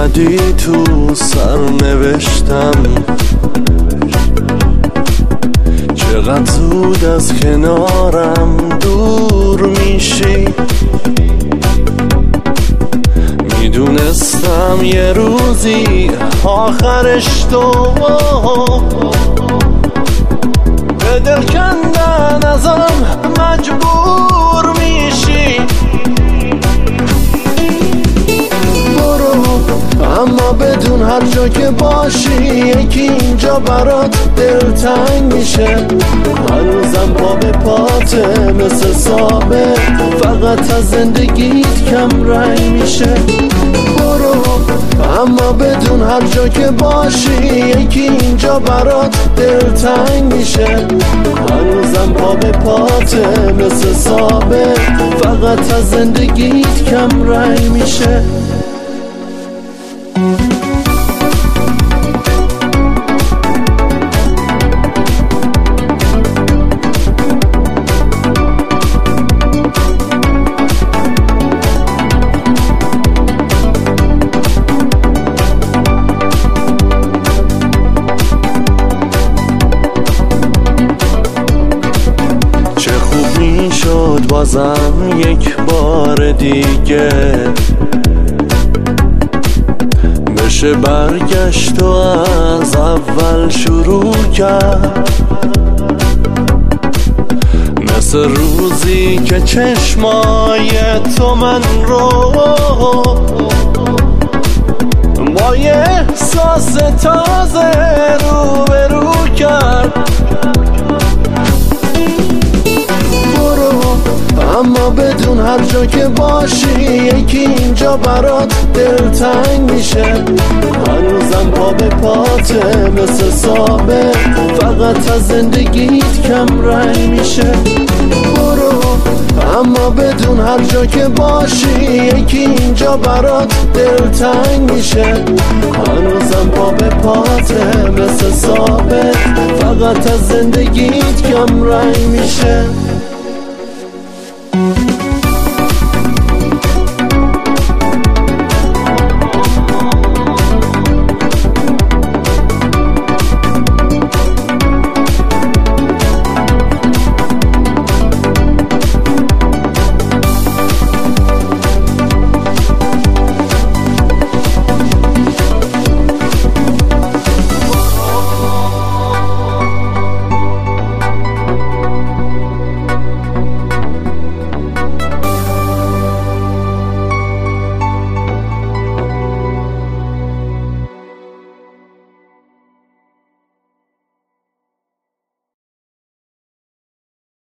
اومدی تو سرنوشتم، چقدر زود از کنارم دور میشی. میدونستم یه روزی آخرش تو به دل کندن ازم مجبور میشی. اما بدون هر جا که باشی یکی اینجا برات دلتنگ میشه. هنوزم پا به پاته مثل ثابت، فقط از زندگیت کم رنگ میشه. برو اما بدون هر جا که باشی یکی اینجا برات دلتنگ میشه. هنوزم پا به پاته مثل ثابت، فقط از زندگیت کم رنگ میشه. چه خوب میشد بازم یک بار دیگه بشه برگشت و از اول شروع کرد، مثل روزی که چشمای تو من رو با یه احساس تازه روبرو کرد. اما بدون هر جا که باشی یکی اینجا برات دلتنگ میشه. هنوزم پا به پاته مثل ثابت، فقط از زندگیت کم رنگ میشه. برو اما بدون هر جا که باشی یکی اینجا برات دلتنگ میشه. هنوزم پا به پاته مثل ثابت، فقط از زندگیت کم رنگ میشه.